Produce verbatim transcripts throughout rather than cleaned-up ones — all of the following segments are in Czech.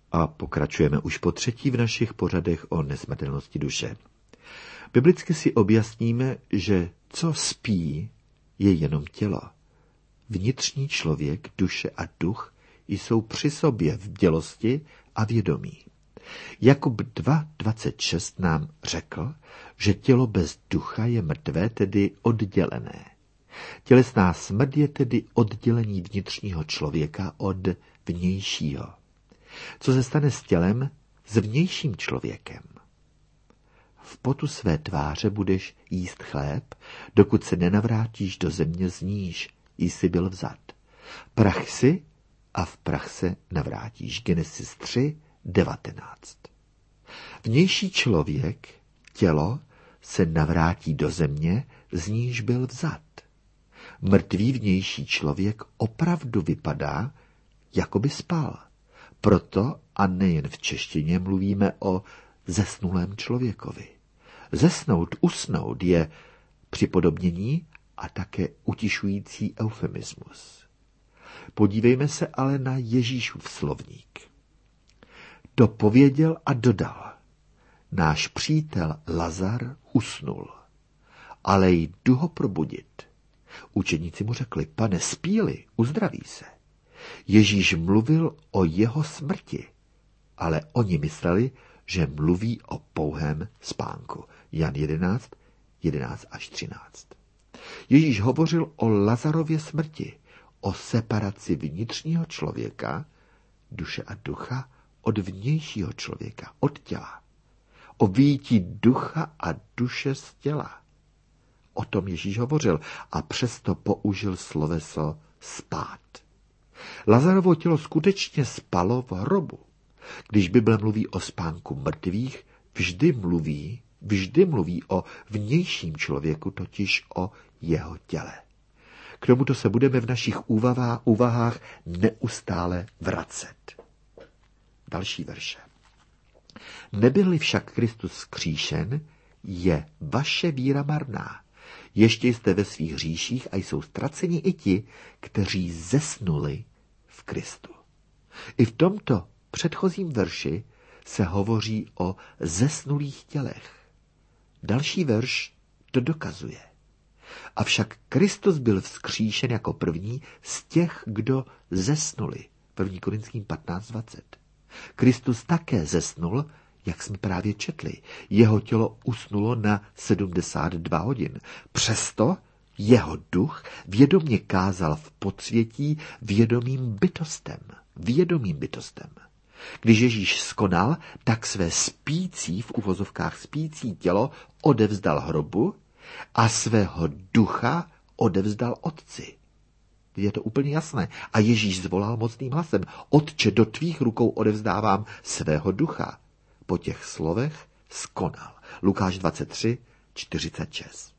A pokračujeme už po třetí v našich pořadech o nesmrtelnosti duše. Biblicky si objasníme, že co spí, je jenom tělo. Vnitřní člověk, duše a duch jsou při sobě v bdělosti a vědomí. Jakub dva dvacet šest nám řekl, že tělo bez ducha je mrtvé, tedy oddělené. Tělesná smrt je tedy oddělení vnitřního člověka od vnějšího. Co se stane s tělem, s vnějším člověkem? V potu své tváře budeš jíst chléb, dokud se nenavrátíš do země, z níž jsi byl vzat. Prach si a v prach se navrátíš. Genesis tři devatenáct. Vnější člověk, tělo, se navrátí do země, z níž byl vzat. Mrtvý vnější člověk opravdu vypadá, jako by spal. Proto, a nejen v češtině, mluvíme o zesnulém člověkovi. Zesnout, usnout je připodobnění a také utišující eufemismus. Podívejme se ale na Ježíšův slovník. To pověděl a dodal. Náš přítel Lazar usnul, ale jdu ho probudit. Učeníci mu řekli, pane, spí-li, uzdraví se. Ježíš mluvil o jeho smrti, ale oni mysleli, že mluví o pouhém spánku. Jan jedenáct, jedenáct až třináct. Ježíš hovořil o Lazarově smrti, o separaci vnitřního člověka, duše a ducha, od vnějšího člověka, od těla. O vyjití ducha a duše z těla. O tom Ježíš hovořil a přesto použil sloveso spát. Lazarovo tělo skutečně spalo v hrobu. Když Bible mluví o spánku mrtvých, vždy mluví, vždy mluví o vnějším člověku, totiž o jeho těle. K tomuto se budeme v našich úvahách neustále vracet. Další verše. Nebyl-li však Kristus vzkříšen, je vaše víra marná. Ještě jste ve svých hříších a jsou ztraceni i ti, kteří zesnuli v Kristu. I v tomto předchozím verši se hovoří o zesnulých tělech. Další verš to dokazuje. Avšak Kristus byl vzkříšen jako první z těch, kdo zesnuli. první Korinským patnáct dvacet. Kristus také zesnul, jak jsme právě četli. Jeho tělo usnulo na sedmdesát dva hodin. Přesto jeho duch vědomě kázal v podsvětí vědomým bytostem. Vědomým bytostem. Když Ježíš skonal, tak své spící, v uvozovkách spící tělo odevzdal hrobu a svého ducha odevzdal Otci. Je to úplně jasné. A Ježíš zvolal mocným hlasem. Otče, do tvých rukou odevzdávám svého ducha. Po těch slovech skonal. Lukáš dvacet tři čtyřicet šest.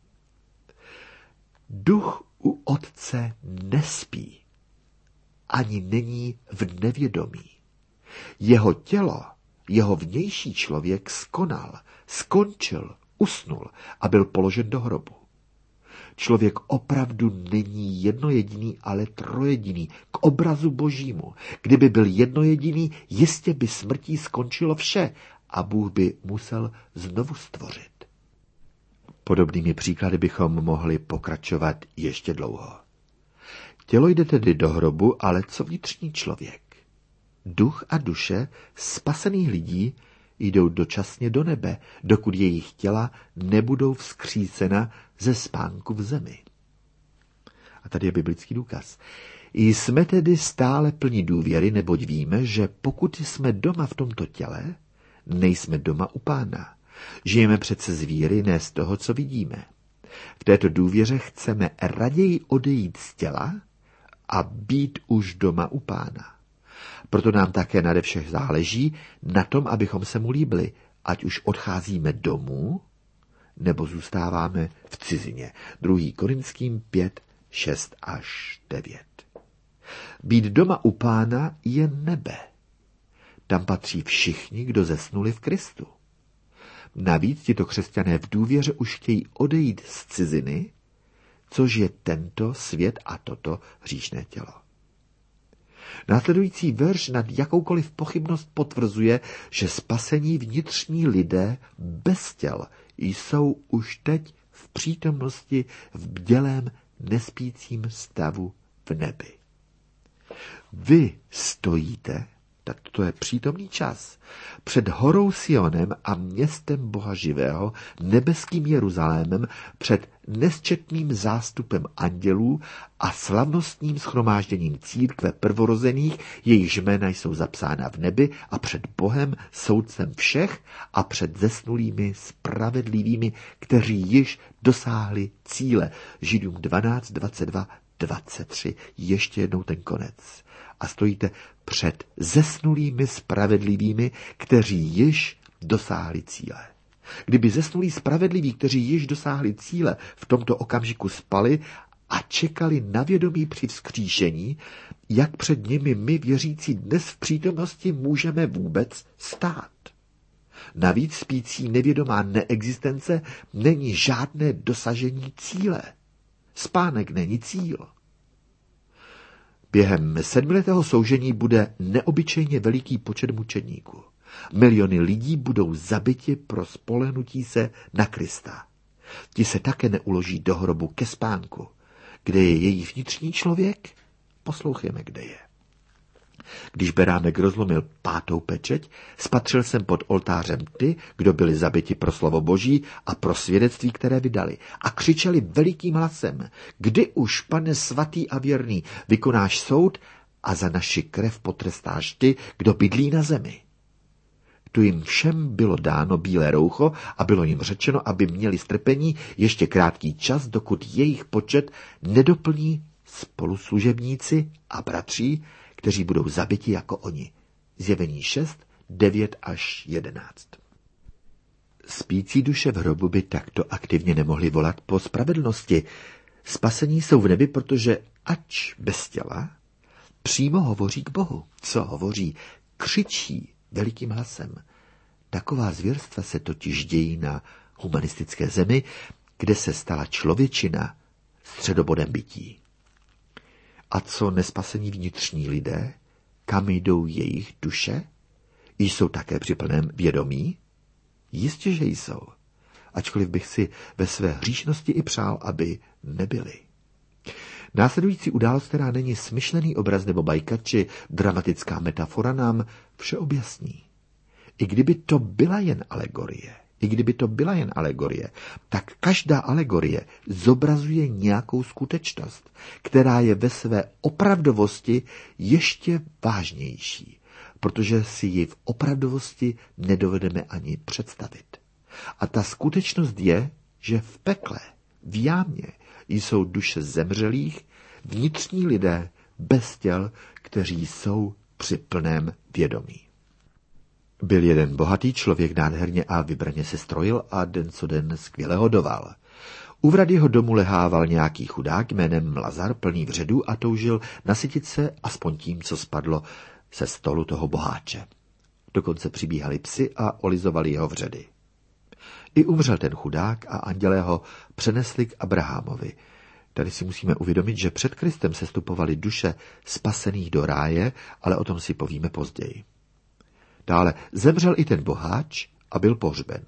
Duch u Otce nespí. Ani není v nevědomí. Jeho tělo, jeho vnější člověk skonal, skončil, usnul a byl položen do hrobu. Člověk opravdu není jednojediný, ale trojediný, k obrazu Božímu. Kdyby byl jednojediný, jistě by smrtí skončilo vše a Bůh by musel znovu stvořit. Podobnými příklady bychom mohli pokračovat ještě dlouho. Tělo jde tedy do hrobu, ale co vnitřní člověk? Duch a duše spasených lidí jdou dočasně do nebe, dokud jejich těla nebudou vzkřísena ze spánku v zemi. A tady je biblický důkaz. Jsme tedy stále plní důvěry, neboť víme, že pokud jsme doma v tomto těle, nejsme doma u Pána. Žijeme přece z víry, ne z toho, co vidíme. V této důvěře chceme raději odejít z těla a být už doma u Pána. Proto nám také nade všech záleží na tom, abychom se mu líbili, ať už odcházíme domů, nebo zůstáváme v cizině. druhý Korinským pět, šest až devět. Být doma u Pána je nebe. Tam patří všichni, kdo zesnuli v Kristu. Navíc tito křesťané v důvěře už chtějí odejít z ciziny, což je tento svět a toto hříšné tělo. Následující verš nad jakoukoliv pochybnost potvrzuje, že spasení vnitřní lidé bez těl jsou už teď v přítomnosti v bdělém nespícím stavu v nebi. Vy stojíte, tak to je přítomný čas, před horou Sionem a městem Boha živého, nebeským Jeruzalémem, před nesčetným zástupem andělů a slavnostním shromážděním církve prvorozených, jejichž jména jsou zapsána v nebi, a před Bohem, soudcem všech, a před zesnulými spravedlivými, kteří již dosáhli cíle. Židům dvanáct, dvacet dva, dvacet tři. Ještě jednou ten konec. A stojíte před zesnulými spravedlivými, kteří již dosáhli cíle. Kdyby zesnulí spravedliví, kteří již dosáhli cíle, v tomto okamžiku spali a čekali na vědomí při vzkříšení, jak před nimi my věřící dnes v přítomnosti můžeme vůbec stát? Navíc spící nevědomá neexistence není žádné dosažení cíle. Spánek není cíl. Během sedmiletého soužení bude neobyčejně veliký počet mučedníků. Miliony lidí budou zabiti pro spolehnutí se na Krista. Ti se také neuloží do hrobu ke spánku. Kde je jejich vnitřní člověk? Poslouchejme, kde je. Když Berámek rozlomil pátou pečeť, spatřil jsem pod oltářem ty, kdo byli zabiti pro slovo Boží a pro svědectví, které vydali. A křičeli velikým hlasem: Kdy už, Pane svatý a věrný, vykonáš soud a za naši krev potrestáš ty, kdo bydlí na zemi? Tu jim všem bylo dáno bílé roucho a bylo jim řečeno, aby měli strpení ještě krátký čas, dokud jejich počet nedoplní spoluslužebníci a bratří, kteří budou zabiti jako oni. Zjevení šest, devět až jedenáct. Spící duše v hrobu by takto aktivně nemohly volat po spravedlnosti. Spasení jsou v nebi, protože ač bez těla, přímo hovoří k Bohu. Co hovoří? Křičí velikým hlasem. Taková zvěrstva se totiž dějí na humanistické zemi, kde se stala člověčina středobodem bytí. A co nespasení vnitřní lidé? Kam jdou jejich duše? Jsou také při plném vědomí? Jistě, že jsou. Ačkoliv bych si ve své hříšnosti i přál, aby nebyli. Následující událost, která není smyšlený obraz nebo bajka či dramatická metafora, nám vše objasní. I kdyby to byla jen alegorie, i kdyby to byla jen alegorie, tak každá alegorie zobrazuje nějakou skutečnost, která je ve své opravdovosti ještě vážnější, protože si ji v opravdovosti nedovedeme ani představit. A ta skutečnost je, že v pekle, v jámě, jsou duše zemřelých, vnitřní lidé bez těl, kteří jsou při plném vědomí. Byl jeden bohatý člověk, nádherně a vybraně se strojil a den co den skvěle hodoval. U vrat jeho domu lehával nějaký chudák jménem Lazar, plný vředů, a toužil nasytit se aspoň tím, co spadlo se stolu toho boháče. Dokonce přibíhali psi a olizovali jeho vředy. I umřel ten chudák a andělé ho přenesli k Abrahamovi. Tady si musíme uvědomit, že před Kristem sestupovaly duše spasených do ráje, ale o tom si povíme později. Dále zemřel i ten boháč a byl pohřben.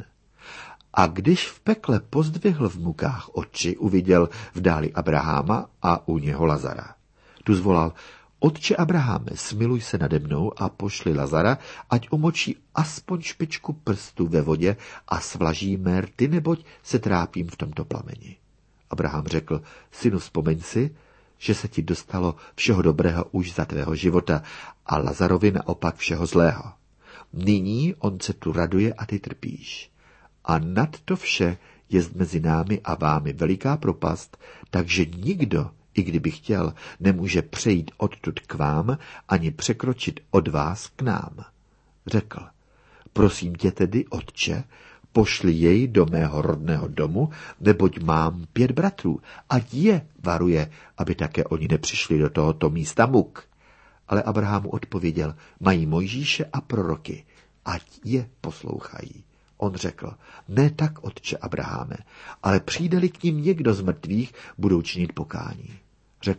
A když v pekle pozdvihl v mukách oči, uviděl v dáli Abraháma a u něho Lazara. Tu zvolal: Otče Abraháme, smiluj se nade mnou a pošli Lazara, ať umočí aspoň špičku prstu ve vodě a svlaží mé rty, neboť se trápím v tomto plameni. Abraham řekl: Synu, vzpomeň si, že se ti dostalo všeho dobrého už za tvého života a Lazarovi naopak všeho zlého. Nyní on se tu raduje a ty trpíš. A nad to vše je mezi námi a vámi veliká propast, takže nikdo, i kdyby chtěl, nemůže přejít odtud k vám, ani překročit od vás k nám. Řekl: Prosím tě tedy, otče, pošli jej do mého rodného domu, neboť mám pět bratrů, ať je varuje, aby také oni nepřišli do tohoto místa muk. Ale Abraham mu odpověděl: Mají Mojžíše a proroky, ať je poslouchají. On řekl: Ne tak, otče Abraháme, ale přijde-li k ním někdo z mrtvých, budou činit pokání. Řekl mu: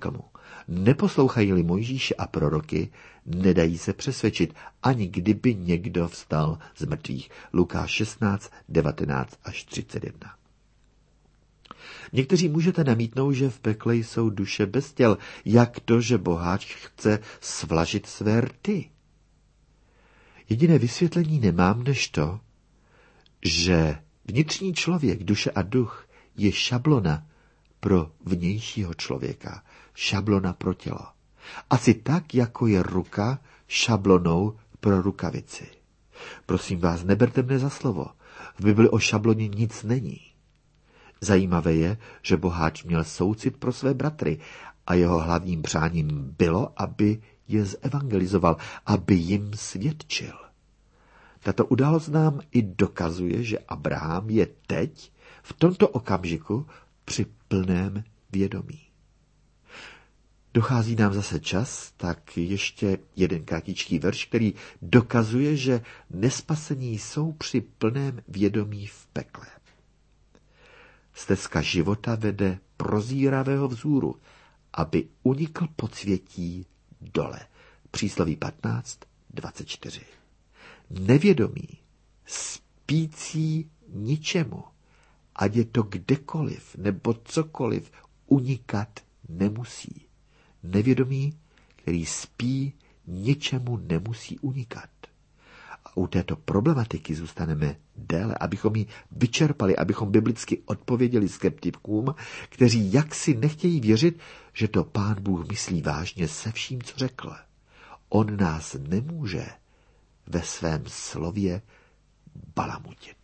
Neposlouchají-li Mojžíše a proroky, nedají se přesvědčit, ani kdyby někdo vstal z mrtvých. Lukáš šestnáct, devatenáct až třicet jedna. Někteří můžete namítnout, že v pekle jsou duše bez těl. Jak to, že boháč chce svlažit své rty? Jediné vysvětlení nemám než to, že vnitřní člověk, duše a duch, je šablona pro vnějšího člověka, šablona pro tělo. Asi tak, jako je ruka šablonou pro rukavici. Prosím vás, neberte mne za slovo. V Bibli o šabloně nic není. Zajímavé je, že boháč měl soucit pro své bratry a jeho hlavním přáním bylo, aby je zevangelizoval, aby jim svědčil. Tato událost nám i dokazuje, že Abraham je teď, v tomto okamžiku, při plném vědomí. Dochází nám zase čas, tak ještě jeden kratičký verš, který dokazuje, že nespasení jsou při plném vědomí v pekle. Stezka života vede prozíravého vzhůru, aby unikl podsvětí dole. Přísloví patnáct, dvacet čtyři. Nevědomí, spící ničemu, ať je to kdekoliv nebo cokoliv, unikat nemusí. Nevědomí, který spí, ničemu nemusí unikat. A u této problematiky zůstaneme déle, abychom ji vyčerpali, abychom biblicky odpověděli skeptikům, kteří jaksi nechtějí věřit, že to Pán Bůh myslí vážně se vším, co řekl. On nás nemůže ve svém slově balamutit.